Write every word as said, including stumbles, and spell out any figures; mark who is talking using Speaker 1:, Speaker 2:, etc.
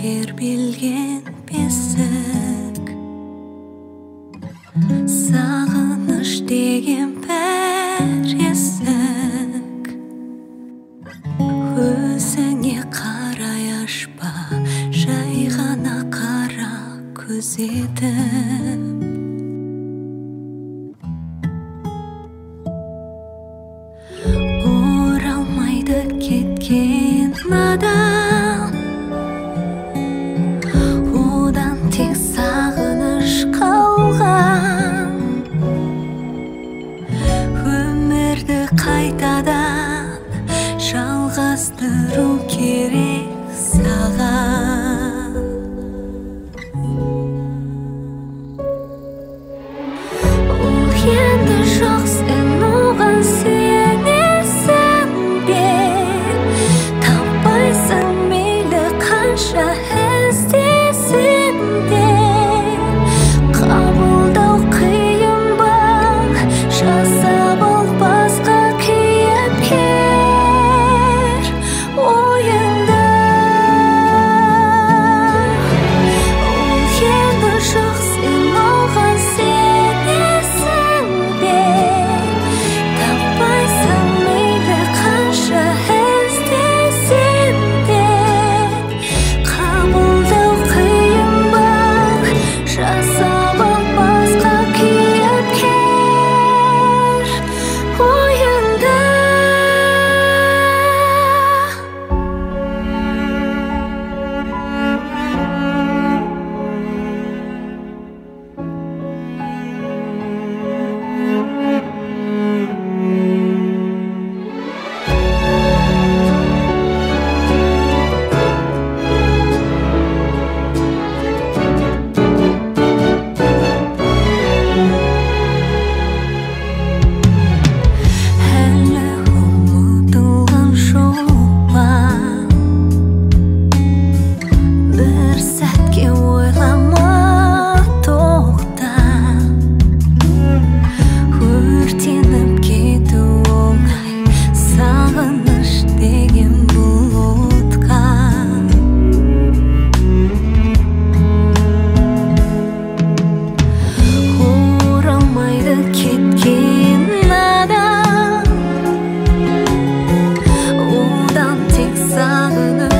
Speaker 1: тербелген бесік, сағыныш деген бір есік. Өзіңе қарай ашпа, жай ғана қара көз етіп. Оралмайды кеткен адам, одан тек сағыныш қалған. Өмірді қайтадан жалғастыру керек саған. Ол енді жоқ, сен оған сенесің бе? Таппайсың мейлі қанша іздесең де. Қабылдау қиын ба, жасап ал басқа кейіпкер ойыңда. Ол енді жоқ, сен оған сенесің бе? Таппайсың мейлі қанша іздесең де. Қабылдау қиын ба, жасап ал басқа кейіпкер ойыңда. Әлі ұмытылған жоқ па? Бір сәтке ойлама, тоқта. Өртеніп кету оңай, сағыныш деген бұлтқа. Оралмайды кеткен адам, одан тек сағыныш